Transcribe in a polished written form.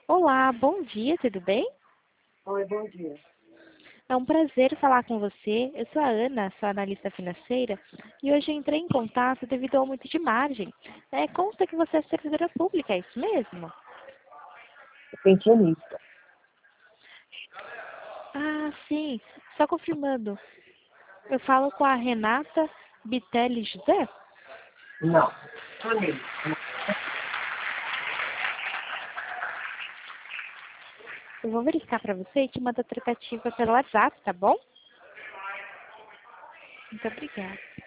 Olá, bom dia, tudo bem? Oi, bom dia. É um prazer falar com você. Eu sou a Ana, sou analista financeira, e hoje eu entrei em contato devido ao aumento de margem. Consta que você é servidora pública, é isso mesmo? Pensionista. Ah, sim, só confirmando. Eu falo com a Renata Bitelli José? Não. Pensionista. Eu vou verificar para você e te mando a tratativa pelo WhatsApp, tá bom? Muito obrigada.